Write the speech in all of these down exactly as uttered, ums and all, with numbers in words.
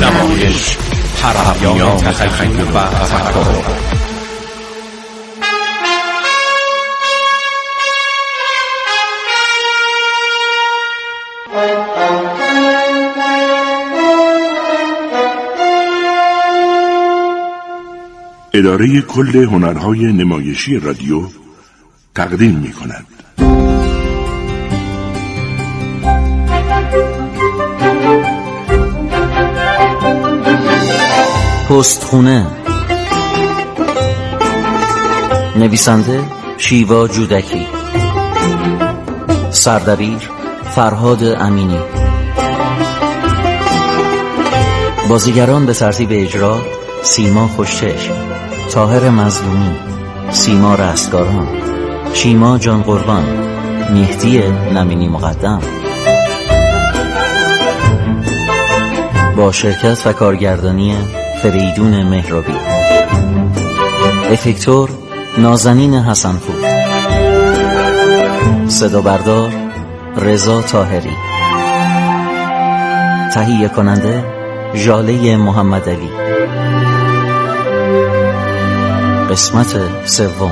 نمایش، هرمیان تخیل و تفکر. اداره کل هنرهای نمایشی رادیو تقدیم می کند. پستخونه. نویسنده شیوا جودکی، سردبیر فرهاد امینی، بازیگران به ترتیب اجرا: سیما خوشچشم، طاهر مظلومی، سیما رستگاران، شیما جان قربان، مهدی نمینی مقدم، با شرکت و کارگردانی فریدون مهرابی. افکتور نازنین حسنپور. صدا بردار رضا طاهری. تهیه کننده ژاله محمد علی. قسمت سوم.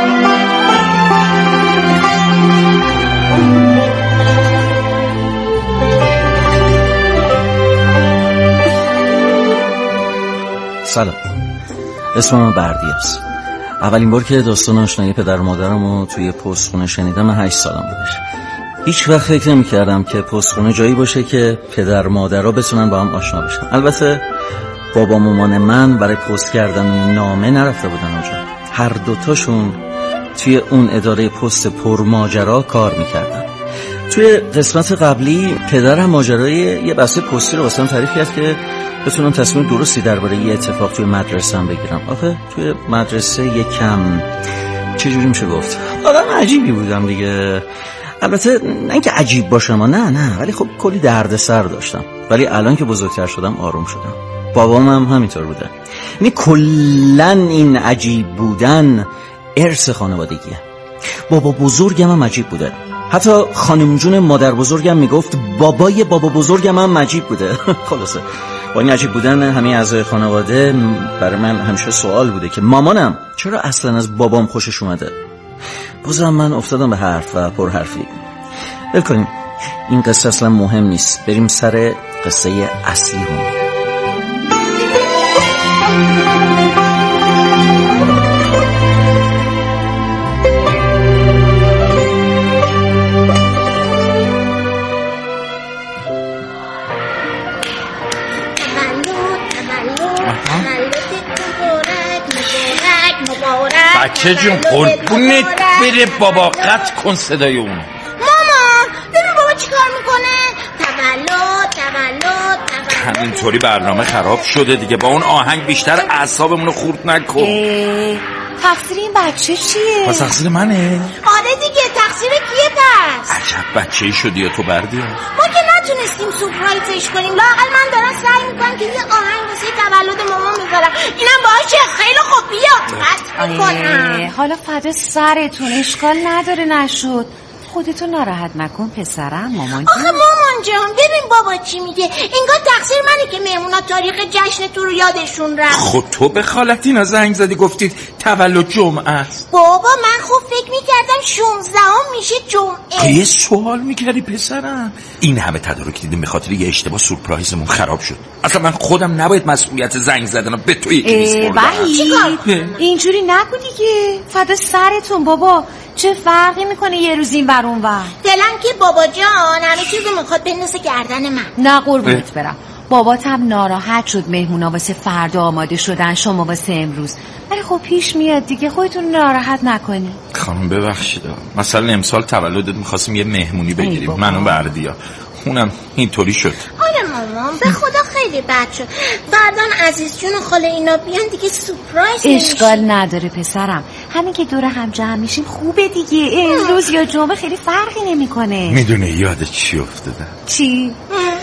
سلام، اسمم من بردیاست. اولین بار که داستان آشنایی پدر و مادرمو توی پستخونه شنیدم هشت سالم بودش. هیچ وقت فکر نمی کردم که پستخونه جایی باشه که پدر مادرها بتونن با هم آشنا بشن. البته بابا مامان من برای پست کردن نامه نرفته بودن اونجا. هر دوتاشون توی اون اداره پست پرماجرا کار میکردن. توی قسمت قبلی پدرم ماجرای یه بسته پستی رو واسم تعریف کرد که بتونم تصمیم درستی درباره یه اتفاق توی مدرسه هم بگیرم. آخه توی مدرسه یکم چجوری میشه گفت آدم عجیبی بودم دیگه. البته نه اینکه عجیب باشم، نه نه ولی خب کلی دردسر داشتم. ولی الان که بزرگتر شدم آروم شدم. بابام هم همینطور بوده. یعنی کلن این عجیب بودن ارث خانوادگیه. بابا بزرگم هم عجیب بوده. حتی خانم جون مادر بزرگم میگفت بابای بابا بزرگم هم عجیب بوده. خلاصه با این عجیب بودن همه اعضای خانواده برای من همیشه سوال بوده که مامانم چرا اصلا از بابام خوشش اومده. بازم من افتادم به حرف و پر حرفی. ول کنیم، این قصه اصلا مهم نیست. بریم سر قصه اصلی رو. بچه جون قربونت بره بابا، قطع کن صدای اون. مامان ببین بابا چی کار میکنه. تولد تولد تولد. همینطوری برنامه خراب شده دیگه. با اون آهنگ بیشتر اعصابمون رو خورد نکن. تقصیر این بچه چیه؟ پس تقصیر منه؟ آره دیگه، تقصیر کیه پس؟ عجب بچه‌ای شدی یا تو بردیا. ما که نتونستیم سورپرایزش کنیم. لااقل من دارم سعی میکنم که یه آهنگ واسه تولد مامان بذارم. اینم باشه، خیلی خوب. بیا قطع میکنم. حالا فدا سرتون، اشکال نداره نشد. خودتو ناراحت نکن پسرم. مامان آخه مامان جان ببین بابا چی میگه. انگار تقصیر منه که مهمونا تاریخ جشن تو رو یادشون رفت. خب تو به خالتینا زنگ زدی گفتید تولد جمعه است. بابا من خب فکر میکردم شانزدهم میشه جمعه. یه سوال میکردی پسرم. این همه تدارک دیدیم به خاطر یه اشتباه سورپرایزمون خراب شد. اصلا من خودم نباید مسئولیت زنگ زدن به تو یکی نیست بردم. اینجوری نگو دیگه. فدا سرتون بابا، چه فرقی میکنه یه روز این بر اون ور. دلم که بابا جان همه چیزو میخواد بندازه گردن من. نه قربونت برم. بابات هم ناراحت شد مهمونا واسه فردا آماده شدن، شما واسه امروز. ولی خب پیش میاد دیگه، خودتون ناراحت نکنی. خانم ببخشید، مثلا امسال تولدت میخواستیم یه مهمونی بگیریم من و بردیا، اونم اینطوری شد. آره مامان به خدا خیلی بد شد. فردان عزیز جون و خاله اینا بیان دیگه سورپرایز اشکال نداره پسرم. همین که دور هم جمع میشیم خوبه دیگه. امروز یا جمعه خیلی فرقی نمیکنه. میدونه یاد چی افتادم؟ چی؟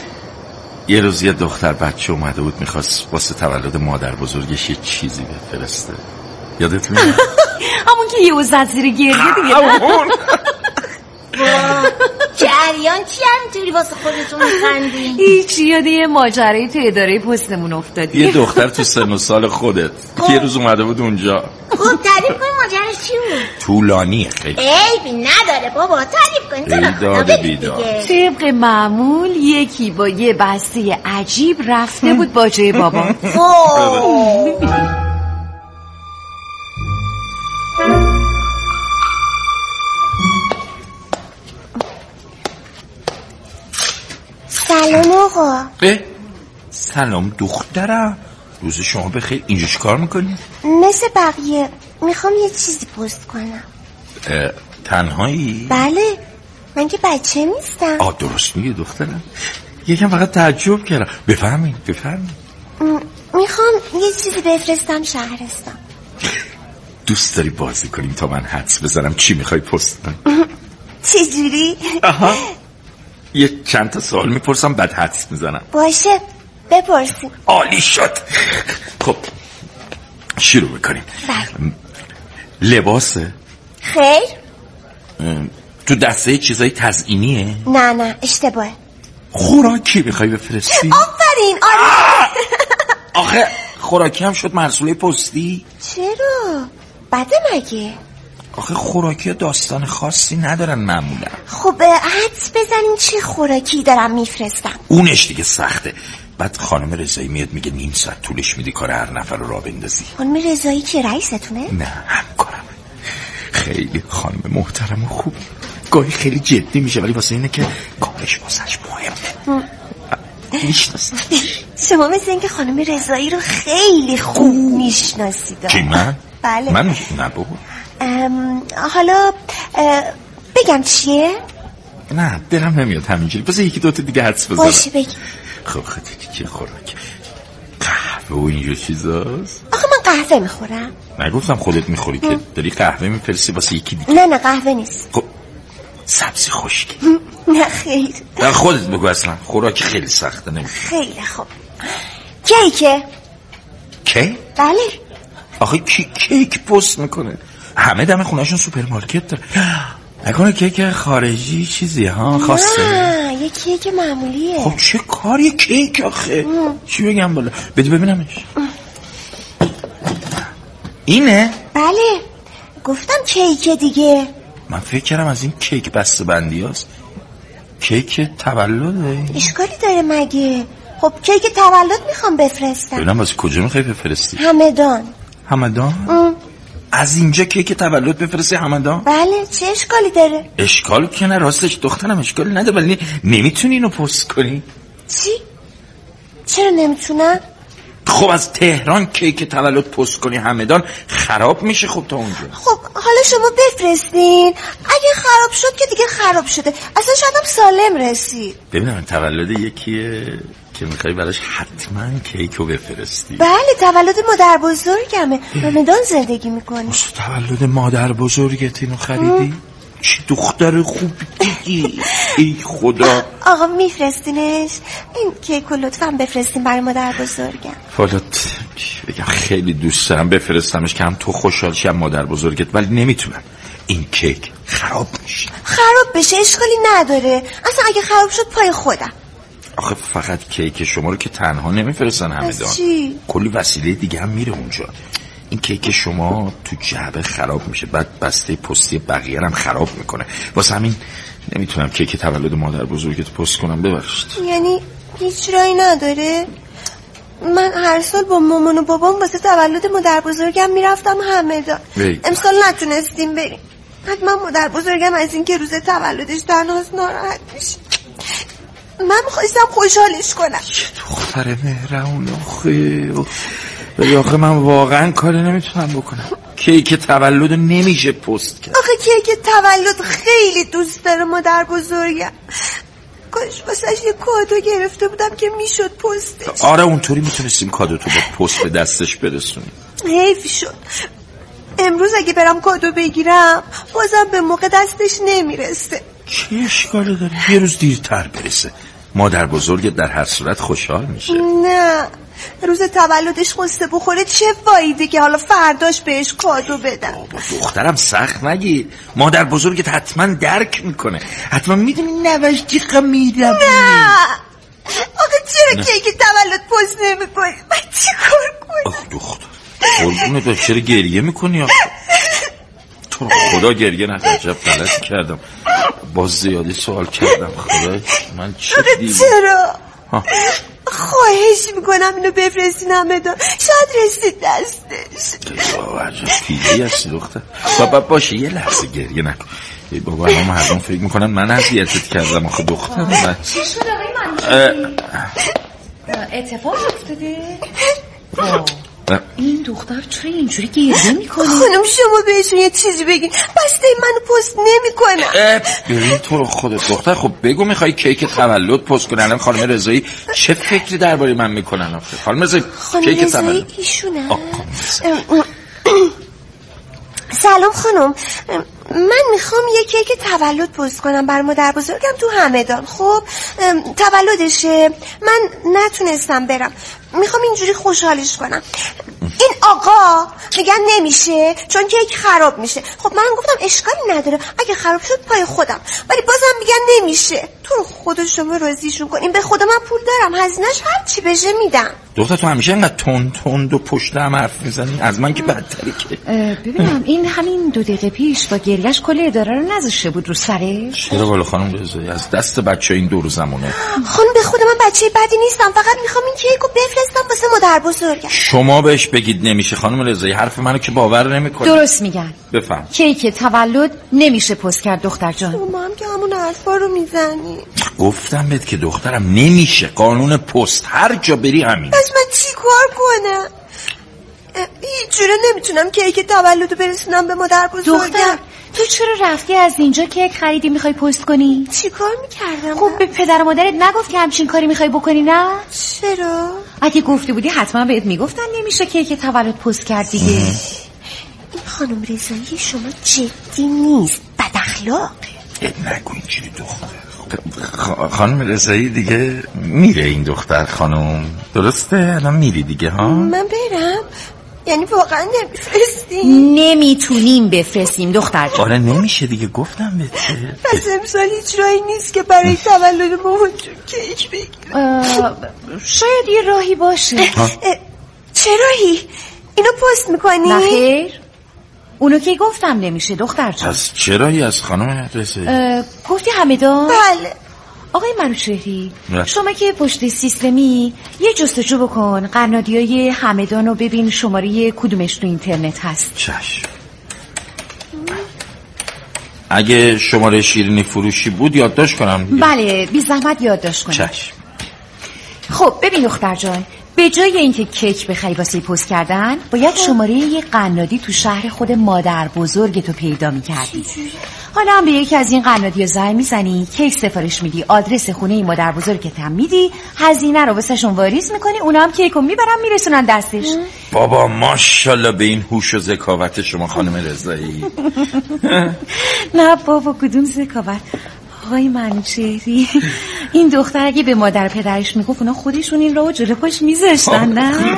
یه روز یه دختر بچه اومده بود میخواست واسه تولد مادر بزرگش یه چیزی بفرسته. یادت میاد؟ همون که یه زد زیر گریه دیگه. جشن جریان چی همینطوری واسه خودتون میخندین؟ هیچ، یاد یه ماجرای تو اداره پستمون افتادی. یه دختر تو سن و سال خودت که یه روز اومده بود اونجا. خب تعریف کن ماجراش چی بود؟ طولانیه خیلی. عیبی نداره بابا، تعریف کن. بیداد بیداد. طبق معمول یکی با یه بسته عجیب رفته بود باجه بابا. سلام آقا. سلام دخترم، روز شما بخیر. اینجا چی کار میکنی؟ مثل بقیه میخوام یه چیزی پست کنم. تنهایی؟ بله، من که بچه نیستم. آه درست میگه دخترم، یکم فقط تعجب کردم. بفهمین بفهمین. میخوام یه چیزی بفرستم شهرستان. دوست داری بازی کنیم تا من حدس بزنم چی میخوای پست کنی؟ چجوری؟ آها، یه چند تا سوال میپرسم بعد حدس میزنم. باشه بپرسیم. عالی شد. خب شروع میکنیم. بله. لباسه؟ خیر. تو دسته چیزای تزیینیه؟ نه نه اشتباهه. خوراکی میخوای بفرستی؟ آفرین. آره. آخه خوراکی هم شد مرسوله پستی؟ چرا؟ بده مگه؟ آخه خوراکی داستان خاصی ندارن معمولا. خب حدس بزنین چه خوراکی دارم میفرستم. اونش دیگه سخته. بعد خانم رضایی میاد میگه نیم ساعت طولش میدی کار هر نفر رو راه بندازی. خانم رضایی که رئیستونه؟ نه همکارم. خیلی خانم محترم و خوب. گاهی خیلی جدی میشه ولی واسه اینه که کارش واسش مهمه. میشناسی؟ شما مثل اینکه خانم رضایی رو خیلی خوب میشناسید. کی من؟ بله. من نه بابا. حالا بگم چیه؟ نه دلم نمیاد همینجوری. بذار یکی دوتا دیگه حدس بزنم. باشه بگی. خب خیلی چی خوراک؟ قهوه و اینجور چیزاست؟ آخه من قهوه میخورم. نگفتم خودت میخوری که داری قهوه میپرسی واسه یکی دیگه. نه نه قهوه نیست. خب سبزی خشکی؟ نه خیر. خودت بگو اصلا خوراک خیلی سخته نمیشه. خیلی خوب. کیکه؟ کی؟ بله. آخه کی کیک پست میکنه؟ همه دم خونهشون سوپرمارکت داره. نکنه کیک خارجی چیزی ها خاصه؟ نه یه کیک معمولیه. خب چه کاری کیک آخه؟ چی بگم بالا؟ بده ببینمش. اینه؟ بله گفتم کیک دیگه. من فکر کردم از این کیک بسته بندی هست. کیک تولده؟ اشکالی داره مگه؟ خب کیک تولد میخوام بفرستم. ببینم واسه کجا میخوای بفرستی؟ همدان. همدان؟ ام. از اینجا کیک تولد بفرستی همدان؟ بله چه اشکالی داره؟ اشکال که نه، راستش دخترم اشکالی نداره ولی نمیتونی اینو پست کنی. چی؟ چرا نمیتونم؟ خب از تهران کیک تولد پست کنی همدان خراب میشه. خب تا اونجا خب حالا شما بفرستین، اگه خراب شد که دیگه خراب شده، اصلا شاید هم سالم رسید. ببینم تولد یکیه که میخوای براش حتما کیکو بفرستی. بله تولد مادر بزرگمه، همدان زندگی میکنی. تولد مادر بزرگت اینو خریدی؟ چی دختر خوبی دیگی. ای خدا. آقا میفرستینش؟ این کیکو لطفا بفرستین برای مادر بزرگم. فالات بگم خیلی دوست دارم بفرستمش که هم تو خوشحال شی هم مادر بزرگت، ولی نمیتونم. این کیک خراب میشه. خراب بشه اشکالی نداره، اصلا اگه خراب شد پای خودم. آخه فقط کیک شما رو که تنها نمیفرستن همدان، کلی وسیله دیگه هم میره اونجا. این کیک شما تو جعبه خراب میشه، بعد بسته پستی بقیه هم خراب میکنه. واسه همین نمیتونم کیک تولد مادر بزرگت پست کنم. ببخشید. یعنی هیچ راهی نداره؟ من هر سال با مامان و بابام واسه تولد مادر بزرگم میرفتم همدان. امسال نتونستیم بریم. حتما مادر بزرگم از این که روز تولدش تنهاست ناراحت میشه. من میخواستم خوشحالش کنم. دختر مهربون. آخه ولی آخه من واقعا کاری نمیتونم بکنم. کیک تولد نمیشه پست کرد. آخه کیک تولد خیلی دوست داره مادر بزرگم. کاش واسش یه کادو گرفته بودم که میشد پستش. آره اونطوری میتونستیم کادو تو با پست به دستش برسونیم. حیف شد. امروز اگه برم کادو بگیرم بازم به موقع دستش نمیرسه. چه اشکالی داره؟ یه روز دیرتر برسه. مادر بزرگت در هر صورت خوشحال میشه. نه روز تولدش قصه بخوره چه فایده که حالا فرداش بهش کادو بدم. دخترم سخت نگیر، مادر بزرگت حتما درک میکنه، حتما میدونی نوش چقدر میدم. نه آقا چرا کیک تولد پست نمیکنی؟ من چی کار کنم؟ آخ دختر قربونت برم، چرا گریه میکنی؟ تو خدا گریه نکن، عجب غلطی کردم، باز زیادی سوال کردم. خدا من چی دیدم؟ چرا؟ خواهش میکنم اینو بفرستین همدان، شاید رسید دستش. عجب پیله‌ای هستی دختر. بابا باشه یه لحظه گریه نکن. ای بابا الان مردم فکر میکنن من اذیتت کردم. آخه دختر من چی شد آقای من؟ اتفاق افتاده؟ این دختر چرا اینجوری گریه میکنه؟ خانم شما بهشون یه چیزی بگین، بسته منو پست نمیکنم. ببین تو رو خودت دختر، خب بگو میخوای کیک تولد پست کنی. الان خانم رضایی چه فکری درباره من میکنن؟ آخه خانم رضایی کیک تولد ایشونه. سلام خانم، من میخوام یه کیک تولد پست کنم بر مادر بزرگم تو همدان. خب تولدشه، من نتونستم برم، میخوام اینجوری خوشحالش کنم. این آقا میگن نمیشه چون کیک خراب میشه. خب من گفتم اشکالی نداره، اگه خراب شد پای خودم، ولی بازم میگن نمیشه. تو رو خدا شما راضیشون کنین، به خدا من پول دارم، هزینه‌اش هر چی بشه میدم. دختر تو همیشه اینقدر تند تند و پشت هم حرف میزنی، از من که بدتری که. ببینم این همین دو دقیقه پیش با گریهش کل اداره رو نذاشته بود رو سرش؟ چرا والا خانم رضایی، از دست بچه این دور زمونه. خانم به خدا من بچه بدی نیستم، فقط میخوام این کیکو بفرستم واسه مادر بزرگم. شما بهش بگید نمیشه خانم رضایی، حرف منو که باور نمیکنه. درست میگن. بفهم. کیک تولد نمیشه پست کرد دختر جان. شما هم که همون حرفا رو میزنی. گفتم بهت که دخترم نمیشه، قانون پست هر جا بری همین. پس من چی کار کنم؟ هیچ جوره نمیتونم کیک تولدو برسونم به مادر بزرگم. دختر تو چرا رفتی از اینجا کیک خریدی میخوای پست کنی؟ چی کار میکردم؟ خب به پدر و مادرت نگفت که همچین کاری میخوای بکنی؟ نه چرا؟ اگه گفته بودی حتما بهت میگفتن نمیشه کیک تولد پست کرد دیگه. این خانم رضایی شما جدی نیست، بد اخلاقه. نگو اینجوری دختر. خانم رضایی دیگه میره این دختر خانم، درسته؟ الان میری دیگه ها؟ من برم؟ یعنی واقعا نمیفرستیم؟ نمیتونیم بفرستیم دختر جان. آره نمیشه دیگه، گفتم بهت. پس امسال هیچ راهی نیست که برای تولد مامان جون کیک بگیرم؟ شاید یه راهی باشه. چه راهی؟ اینو پست میکنی؟ نخیر اونو که گفتم نمیشه دختر جان. پس چه راهی از خانم رضایی؟ گفتی همدان؟ بله. آقای منوچهری شما که پشت سیستمی یه جستجو بکن قنادیای همدان رو ببین شماره کدومش تو اینترنت هست. چشم. اگه شماره شیرینی فروشی بود یادداشت کنم دیگه. بله بی زحمت یادداشت کنم. چشم. خب ببین دختر جان، به جای اینکه کیک بخری واسه پست کردن باید شماره یه قنادی تو شهر خود مادر بزرگ تو پیدا میکردی. حالا هم به یکی از این قنادی زنگ میزنی، کیک سفارش میدی، آدرس خونه مادر بزرگت هم میدی، هزینه رو واسهشون واریز میکنی، اونا هم کیکو میبرن میرسونن دستش. بابا ماشاءالله به این هوش و ذکاوت شما خانم رضایی. نه بابا کدوم ذکاوت آقای منوچهری، این دختر اگه به مادر پدرش میگفت اونا خودشون این راهو جلو پاش میذاشتن. نه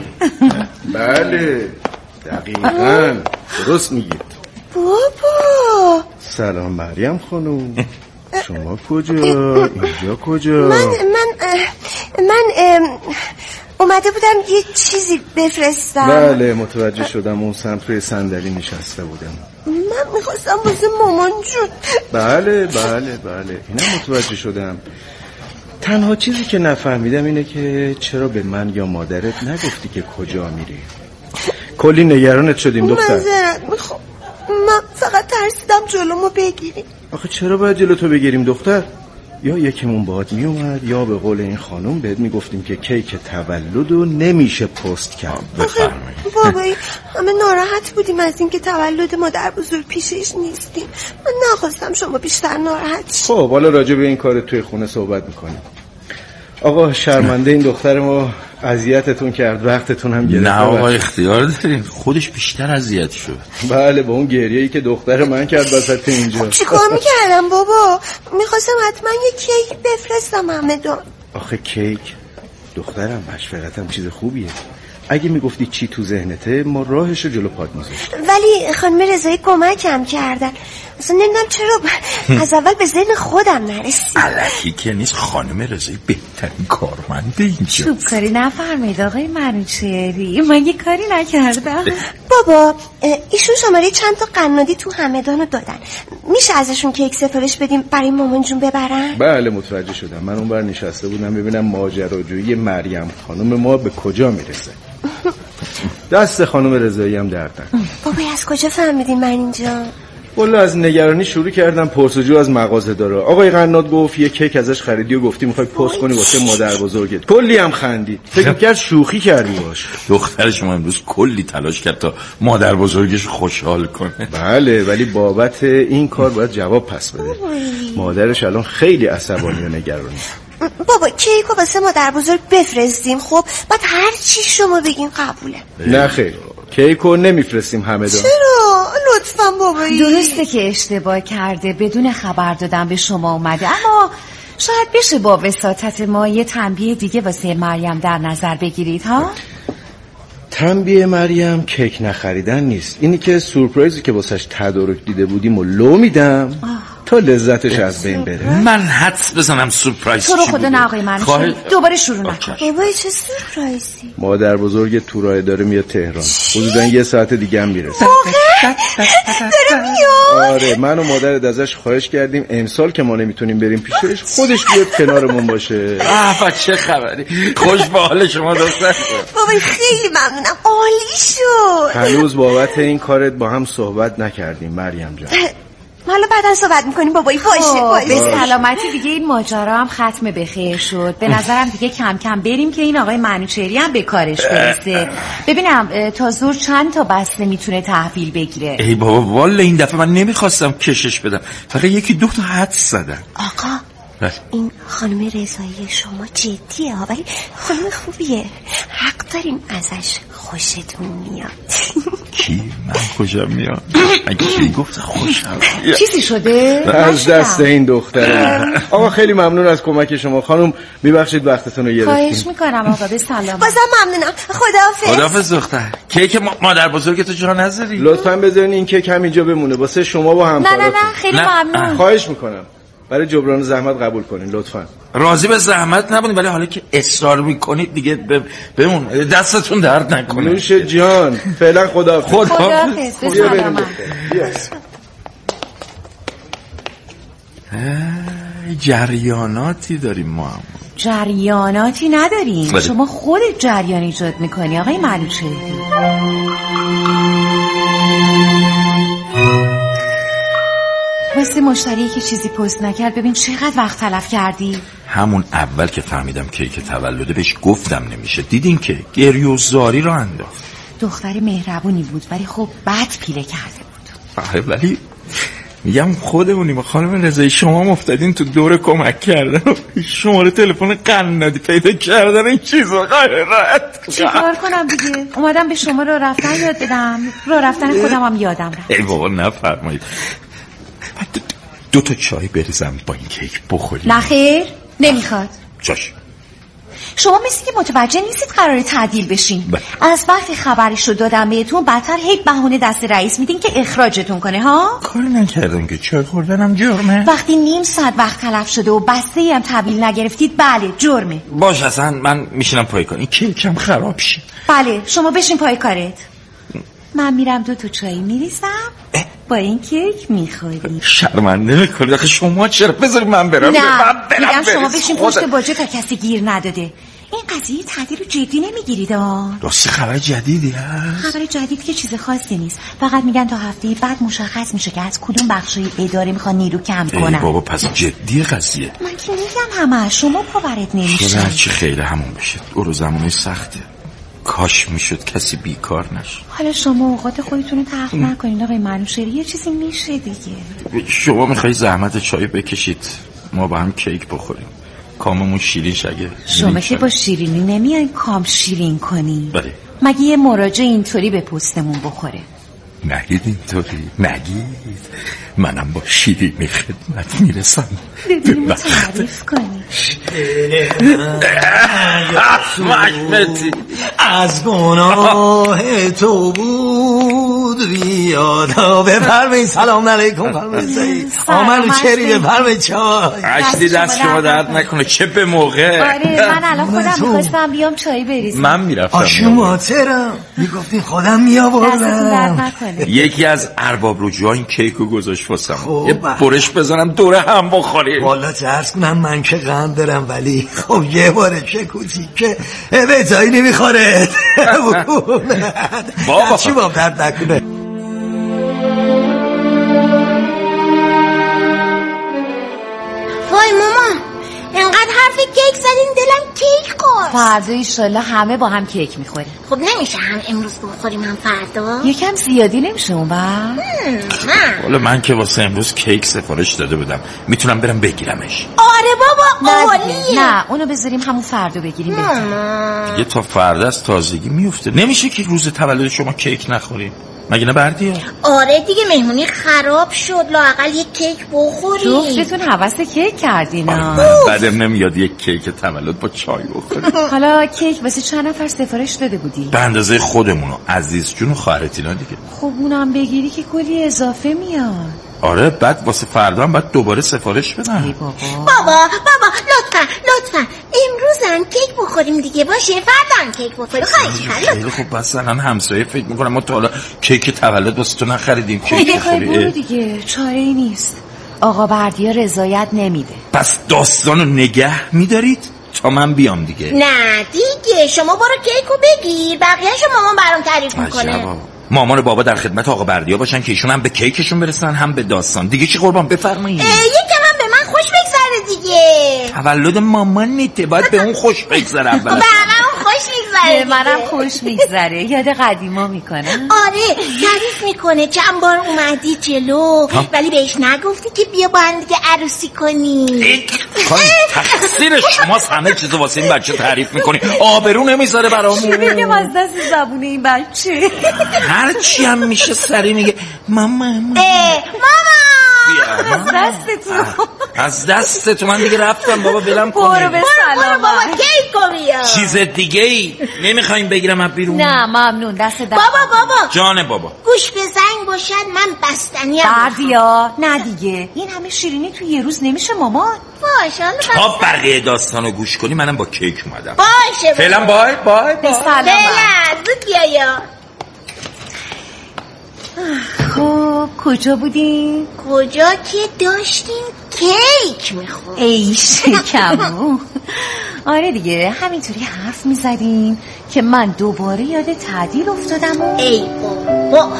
بله دقیقاً درست میگید. بابا سلام مریم خانوم، شما کجا؟ اینجا کجا؟ من من من اومده بودم یه چیزی بفرستم. بله متوجه شدم، اون سمت روی صندلی نشسته بودم. من میخواستم واسه مامان جون. بله بله بله اینم متوجه شدم. تنها چیزی که نفهمیدم اینه که چرا به من یا مادرت نگفتی که کجا میری؟ کلی نگرانت شدیم دختر. معذرت میخوام، من فقط ترسیدم جلومو بگیری. آخه چرا باید جلو تو بگیریم دختر؟ یا یکیمون باهات میومد یا به قول این خانم بهت میگفتیم که کیک تولدو نمیشه پست کرد. بفرمایید. بابایی همه ناراحت بودیم از اینکه تولد مادر بزرگ پیشش نیستیم. من نخواستم شما بیشتر ناراحت شید. خب حالا راجع به این کار توی خونه صحبت میکنیم. آقا شرمنده این دختر ما اذیتتون کرد، وقتتون هم گرفت. نه آقا اختیار داریم، خودش بیشتر اذیت شد. بله با اون گریه‌ای که دختر من کرد وسط اینجا. چیکار میکردم بابا؟ میخواستم حتما یه کیک بفرستم همدان. آخه کیک دخترم مشورتم چیز خوبیه. اگه میگفتی چی تو ذهنته ما راهش رو جلو پات میذاشت. ولی خانم رضایی کمکم کردن. اصلا نمیدونم چرا از اول به ذهن خودم نرسید. الکی که نیست، خانم رضایی بهترین کارمنده اینجا. چوب کاری نفرمایید آقای منوچهری، من یه کاری نکردم. بابا ایشون شماره چند تا قنادی تو همدانو دادن، میشه ازشون کیک سفارش بدیم برای مامان جون ببرن؟ بله متوجه شدم. من اون بر نشسته بودم ببینم ماجراجویی مریم خانم ما به کجا میرسه. دست خانم رضایی هم درد نکنه. بابا از کجا فهمیدین من اینجا؟ والا از نگرانی شروع کردم پرسجو از مغازه داره. آقای قناد گفت یه کیک ازش خریدی و گفتی میخوای پست کنی واسه مادر بزرگت. کلی هم خندید، فکر کرد شوخی کردی باش. دختر شما امروز کلی تلاش کرد تا مادر بزرگش خوشحال کنه. بله ولی بابت این کار باید جواب پس بده. مادرش الان خیلی عصبانی و نگرانی. بابا کیکو واسه مادر بزرگ بفرستیم، خب بعد هر چی شما بگین قبوله. نه خیر کیکو نمیفرستیم همدان. چرا؟ لطفاً بابایی. درسته که اشتباه کرده، بدون خبر دادن به شما اومده، اما شاید بشه با وساطت ما یه تنبیه دیگه واسه مریم در نظر بگیرید ها؟ تنبیه مریم کیک نخریدن نیست، اینی که سورپرایزی که واسش تدارک دیده بودیم و لو میدم تا لذتش از بین بره. من حدس بزنم سورپرایز چی تو رو بوده؟ خدا نه آقای من خواهی... دوباره شروع نکن. بابای چه سورپرایزی؟ مادر بزرگ تورای داره میاد تهران، حدودا یه ساعت دیگه هم میرسه. داره میاد؟ آره من و مادرت ازش خواهش کردیم امسال که ما نمیتونیم بریم پیشش خودش بیاد کنارمون باشه. آه چه خبری؟ خوش به حال شما دختر. بابای خیلی ممنونم، عالی شد. هنوز بابت این کارت با هم صحبت نکردیم مریم جان. حالا بعدا صحبت میکنیم بابایی. باشه باشه. به سلامتی دیگه این ماجرا هم ختم به خیر شد. به نظرم دیگه کم کم بریم که این آقای منوچهری هم به کارش برسه. ببینم تا زور چند تا بسته میتونه تحویل بگیره. ای بابا والا این دفعه من نمیخواستم کشش بدم، فقط یکی دو تا حدس زدم. آقا این خانم رضایی شما جدیه ها، ولی خانم خوبیه، حق دارین ازش خوشتون میاد. کی؟ من خوشم میاد؟ من کی گفت خوشم میاد؟ چیزی شده؟ از دست این دختره. آقا خیلی ممنون از کمک شما خانم، میبخشید وقتتون رو گرفتیم. خواهش میکنم آقا، به سلامت. بازم ممنونم، خداحافظ. خداحافظ دختر. کیک مادر بزرگتو جا نذاری؟ لطفاً بذارین این کیک همینجا بمونه واسه شما و همکاراتون. نه نه نه خیلی ممنون. خواهش میکنم برای جبران زحمت قبول کنین لطفاً. راضی به زحمت نبودین ولی حالا که اصرار میکنید دیگه ب... بمون دستتون درد نکنه. نوش جان. فعلا خداحافظ. خداحافظ. به سلامت. جریاناتی داریم ما هم. جریاناتی نداریم بله. شما خودت جریان ایجاد میکنی آقای منوچهری. واسه مشتری که چیزی پست نکرد ببین چقدر وقت تلف کردی. همون اول که فهمیدم کیک تولده بهش گفتم نمیشه، دیدین که گریه و زاری رو انداخت. دختر مهربونی بود ولی خب بد پیله کرده بود. آره ولی میگم خودمونیم. خانم رضایی شما مفتدین تو دور کمک کردن، شماره تلفن قنادی پیدا کردن این چیزا غیرت. چیکار کنم دیگه؟ اومدم به شما راه رفتن یاد بدم، راه رفتن خودم هم یادم رفت. ای بابا نفرمایید. دو تا چای بریزم با این کیک بخوریم. نه خیر نمیخواد. جاش شما مثل که متوجه نیستید قراره تعدیل بشین. بله. از وقتی خبرش رو دادم بهتون بدتر هی بهونه دست رئیس میدین که اخراجتون کنه ها. کار نکردم که چای خوردنم جرمه. وقتی نیم ساعت وقت تلف شده و بسته ای هم تحویل نگرفتید بله جرمه. باش اصلا من میشینم پای کار، این کیکم خراب شه. بله شما بشین پای کارت، من میرم دو تا چای میریزم با این کیک میخوری. شرمنده میکنید آخه شما چرا؟ بذارید من برم. نه من برم میگم برم شما بشین پشت باجه تا کسی گیر نداده. این قضیه تعدیل رو جدی نمیگیرید ها؟ راستی خبر جدیدی هست؟ خبر جدید که چیز خاصی نیست، فقط میگن تا هفته بعد مشخص میشه که از کدوم بخشای اداره میخوان نیرو کم کنن. ای بابا پس جدی قضیه. من که میگم همه شما باورت نمیشه. هر چی خیلی همون بشه، برو زمانه سخته. کاش میشد کسی بیکار نشه. حالا شما اوقات خودتون رو تلخ نکنید آقای منوچهری، یه چیزی میشه دیگه. شما میخوای زحمت چای بکشید ما با هم کیک بخوریم، کاممون شیرین شگه. شما که با شیرینی نمیای کام شیرین کنی. بله. مگه یه مراجع اینطوری به پوستمون بخوره؟ نگید اینطوری، نگید. منم با شیرینی خدمت میرسم. ببینیم تعریف کنی. محمدی از گناه تو بود بیادا. بفرمایید. سلام علیکم. فرمایید آمن چری. بفرمایید چای. عشقی دست شما درد نکنه. چه به موقع. آره من الان خودم میخواستم بیام چای بریزم. من میرفتم شما ترم میگفتین خودم میآوردم. یکی از ارباب رجوع این کیکو گذاشت واسم. یه برش بزنم دوره هم بخوریم. والا ترس کنم من که قند دارم ولی خب یه باره چه کوچیکه به جایی نمیخوره. بابا چی باب درد نکنه. وای ماما اینقدر حرف کیک زدین دلم کیک خورد. فردا ایشالله همه با هم کیک میخوریم. خب نمیشه هم امروز بخوریم هم فردا؟ یکم زیادی نمیشه اون بعد؟ نه والا من که واسه امروز کیک سفارش داده بودم، میتونم برم بگیرمش. آره بابا عالیه. نه اونو بذاریم همون فردا بگیریم. دیگه تا فردا از تازگی میفته. نمیشه که روز تولد شما کیک نخوریم مگه نه بردیا؟ آره دیگه مهمونی خراب شد، لااقل یک کیک بخوریم. جفتتون حواس کیک کردین. بعدم نمیاد یک کیک تولد با چای بخوریم. حالا کیک واسه چند نفر سفارش داده بودی؟ به اندازه خودمونو، عزیز جون و خواهرتینا دیگه. خب اونم بگیری که کلی اضافه میاد. آره بعد واسه فردا هم باید دوباره سفارش بدم. بابا بابا بابا لطفا لطفا امروز هم کیک بخوریم دیگه باشه، فردا هم کیک بخوریم. خواهش خیلی خب بس الان همسایه فکر میکنم ما تا حالا کیک تولد واسه تو نخریدیم. کیک بخوری برو دیگه، چاره ای نیست. آقا بردیا رضایت نمیده. پس داستانو نگه میدارید تا من بیام دیگه؟ نه دیگه شما برو کیکو بگیر، بقیه‌شو مامان برام تعریف میکنه. مامان و بابا در خدمت آقا بردیا باشن که ایشون هم به کیکشون برسن هم به داستان. دیگه چی قربان بفرمایید. یکم هم به من خوش بگذره دیگه. تولد مامان نیته باید به اون خوش بگذره اول. به من خوش میگذره. منم خوش میگذره. یاد قدیما میکنه. آره تعریف میکنه چند بار اومدی جلو ولی بهش نگفتی که بیا با هم دیگه عروسی کنی. تقصیر شماست همه چیزو واسه این بچه تعریف میکنی. آبرو نمیذاره برامون. چی بگم از دست زبون این بچه. هر چی هم میشه سری میگه ماما ماما. از دستتون از دستتون من دیگه رفتم بابا بلم کنی. برو به سلامت. بابا کیکو بیا. چیز دیگه ای نمیخوایم بگیرم از بیرون؟ نه ممنون دست در. بابا بابا جان بابا گوش به زنگ باشد من بستنی بردیا. نه دیگه این همه شیرینی تو یه روز نمیشه مامان. باشه تا بقیه داستانو گوش کنی منم با کیک اومدم. باشه فعلا بای بای به سلامت. فعلا زود بیا. خب کجا بودیم؟ کجا که داشتیم کیک میخورد. ای شکمو. آره دیگه همینطوری حرف میزدیم که من دوباره یاد تعدیل افتادم و ای بابا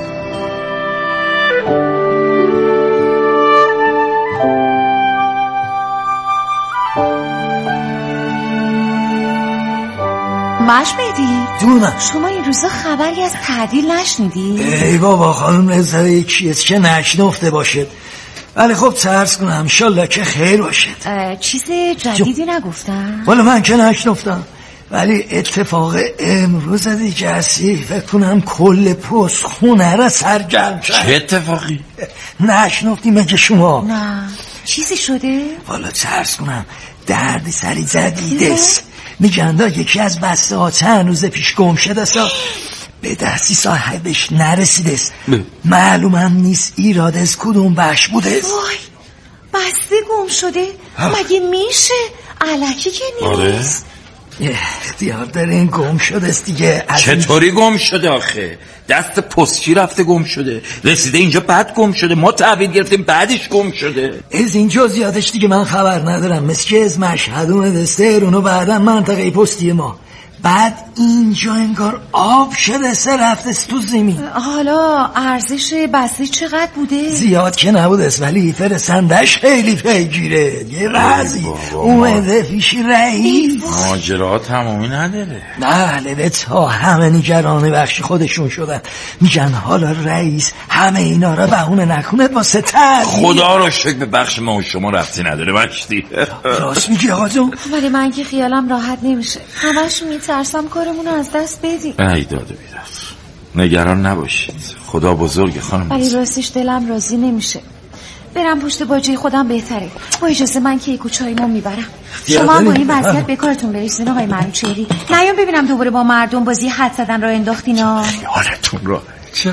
مشمدی جونم شما این روزا خبری از تعدیل نشنیدی؟ ای بابا خانم رضایی کیست که نشنفته باشد ولی خب ترس کنم انشالله که خیر باشد. چیز جدیدی نگفتن؟ والا من که نشنفتم ولی اتفاق امروز دیگه هستی فکر کنم کل پست خونه را سرگرم کرد. چه اتفاقی؟ نشنفتی مگه شما؟ نه چیزی شده؟ والا ترس کنم دردی سری زدیدست. میگن دا یکی از بسته ها چند روز پیش گم شده سا به دستی صاحبش نرسیدست. معلوم هم نیست ایراد از کدوم بخش بوده. وای بسته گم شده؟ مگه میشه؟ الکی که نیست. اختیار داره این گم شده است دیگه. چطوری گم شده آخه؟ دست پستچی رفته گم شده، رسیده اینجا بعد گم شده، ما تحویل گرفتیم بعدش گم شده. از اینجا زیادش دیگه من خبر ندارم، مثل که از مشهد اومده استهرون و بعدا منطقه پستی ما، بعد اینجا انگار آب شده سه رفته تو زمین. حالا ارزش بسته چقدر بوده؟ زیاد که نبوده ولی فرستندش خیلی پیگیره. یه رازی اومده پیش رئیس. ماجرا تمامی نداره. بله به تا همه نگران بخش خودشون شدن. میگن حالا رئیس همه اینا را بهونه نکنه واسه تعدیل. خدا رو شکر به بخش ما و شما ربطی نداره مشتی. راست میگی آقا جون. ولی من که خیالم راحت نمیشه، همش میترسم کارمون رو از دست بدیم. ای داده بیداد. نگران نباشید، خدا بزرگ خانم. ولی راستش دلم راضی نمیشه. برم پشت باجه خودم بهتره. با اجازه من کیک و چایمو میبرم. شما هم با این وضعیت به کارتون برسین آقای منوچهری. نیام ببینم دوباره با مردم بازی حد زدن را انداختینا. خیالتون را چه؟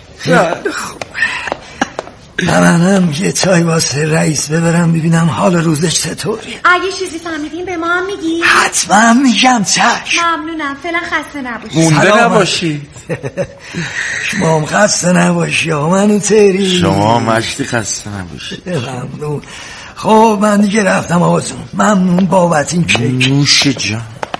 منم یه چای واسه رئیس ببرم ببینم حال روزش چطوریه. اگه چیزی فهمیدین به ما هم میگی؟ حتما میگم. چشم. ممنونم. فعلا خسته نباشید. مونده نباشید. شما هم خسته نباشی آقا منوچهری. شما مشتی خسته نباشید. ممنون. خب من دیگه رفتم آقا جون. ممنون بابت این کیک. نوش جان.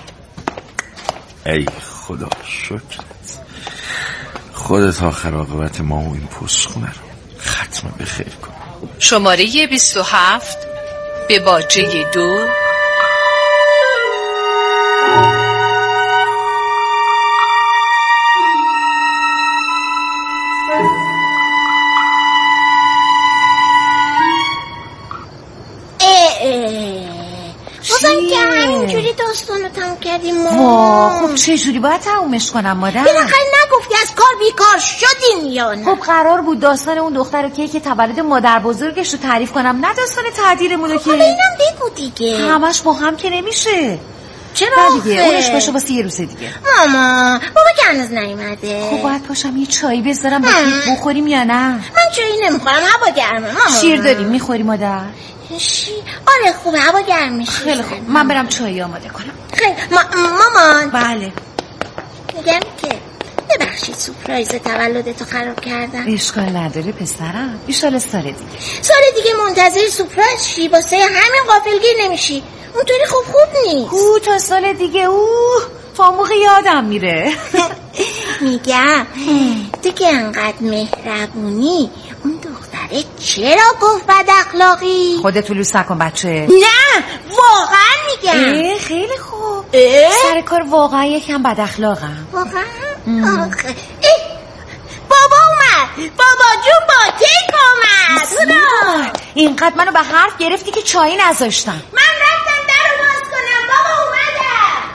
ای خدا شکرت. خودت آخر عاقبت ما و این پستخونه رو ختم بخیر کن. شماره بیست و هفت به باجه دو. بازم که همینجوری داستانو تموم کردیم ما. وا خب چه جوری باید تمومش کنم مادر؟ بالاخره نگفتی از کار بیکار شدیم یا نه؟ خب قرار بود داستان اون دختر رو که تولد مادر بزرگش رو تعریف کنم، نه داستان تعدیرمون رو که. حالا اینم بگو دیگه. همش با هم که نمیشه. چرا دیگه اونش باشه واسه یه روز دیگه. ماما بابا که هنوز نیومده. خب باید پاشم یه چایی بذارم بخوریم یا نه؟ من چایی نمیخورم، هوا گرمه ماما. شیر داریم میخوری مادر؟ شیر؟ آره خوبه، هوا گرم میشه. خیلی خوب من برم چایی آماده کنم. خیلی ما... مامان. بله میگم که ببخشید سورپرایز تولدتو خراب کردم. اشکال نداره پسرم، ایشالا سال دیگه. سال دیگه منتظر سورپرایز شی، واسه همین غافلگیر نمیشی. اونطوری خوب خوب نیست. او تا سال دیگه او تا موقع یادم میره. میگم تو که انقدر مهربونی، اون دختره چرا گفت بد اخلاقی؟ خودت لوس نکن بچه. نه واقعا میگم. خیلی خوب. اه؟ سر کار واقعا یکم بد اخلاقم. واقعا؟ آخه بابا اومد. بابا جون با کیک اومد. اینقدر منو به حرف گرفتی که چایی نذاشتم. من رفتم در رو باز کنم. بابا اومدم.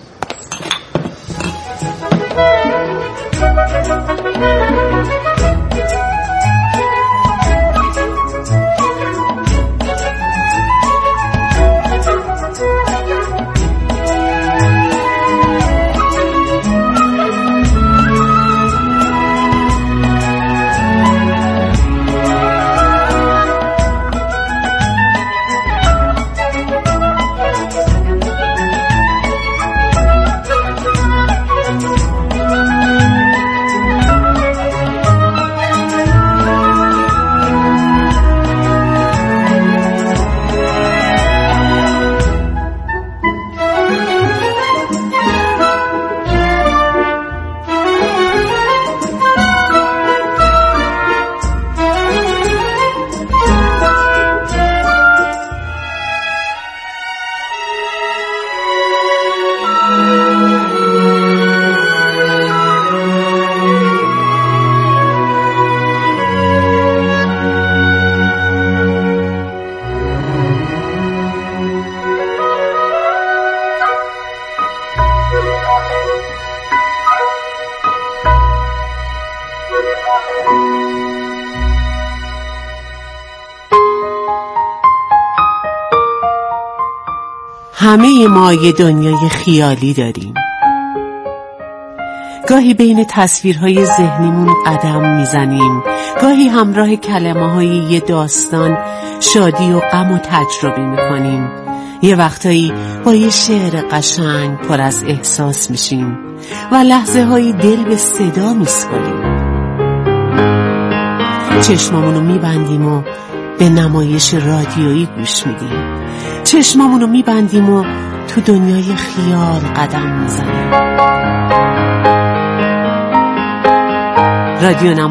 همه ما یه دنیای خیالی داریم. گاهی بین تصویرهای ذهنیمون قدم میزنیم، گاهی همراه کلمه‌های یه داستان شادی و غم و تجربه میکنیم. یه وقتایی با یه شعر قشنگ پر از احساس میشیم و لحظه هایی دل به صدا میسپاریم. چشمامونو میبندیم و به نمایش رادیویی گوش میدیم. چشمامونو میبندیم و تو دنیای خیال قدم میزنیم. رادیو